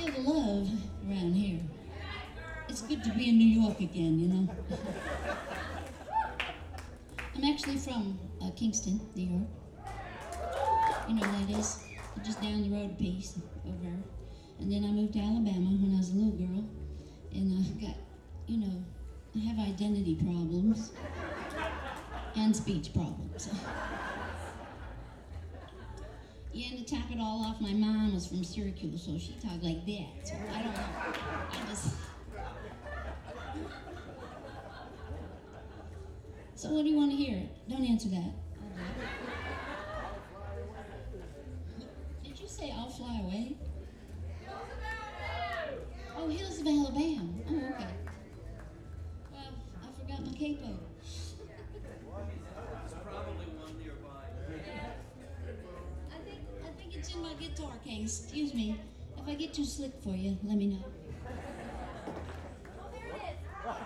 feel the love around here. It's good to be in New York again, you know. I'm actually from Kingston, New York. You know where that is? Just down the road a piece over. And then I moved to Alabama when I was a little girl. And I got, you know, I have identity problems and speech problems. Yeah, and to top it all off, my mom was from Syracuse, so she talked like that. So I don't know. I just... So what do you want to hear? Don't answer that. Did you say I'll fly away? Oh, Hills of Alabama. Oh, okay. Well, I forgot my capo. There's probably one nearby. I think it's in my guitar case. Excuse me. If I get too slick for you, let me know. Oh, there it is.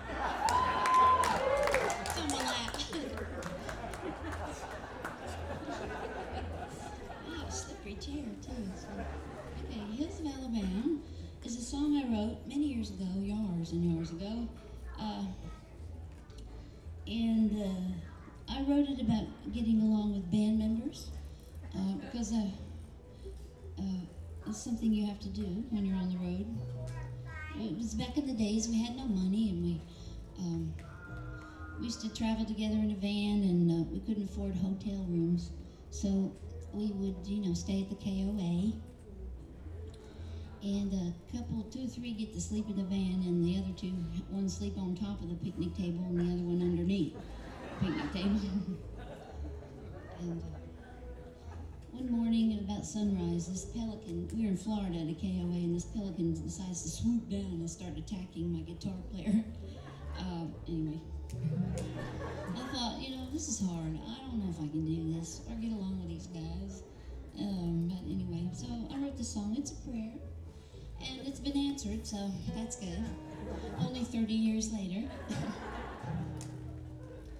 It's on my lap. Wow, slippery chair too. So, okay, Hills of Alabama is a song I wrote many years ago, years and years ago. I wrote it about getting along with band members because it's something you have to do when you're on the road. It was back in the days we had no money, and we used to travel together in a van, and we couldn't afford hotel rooms, so we would, stay at the KOA. And a couple, 2 or 3 get to sleep in the van, and the other 2, one sleep on top of the picnic table, and the other one underneath the picnic table. And one morning at about sunrise, this pelican, we were in Florida at a KOA, and this pelican decides to swoop down and start attacking my guitar player. Anyway, I thought, this is hard. I don't know if I can do this or get along with these guys. But anyway, so I wrote this song. It's a prayer. And it's been answered, so that's good. Only 30 years later.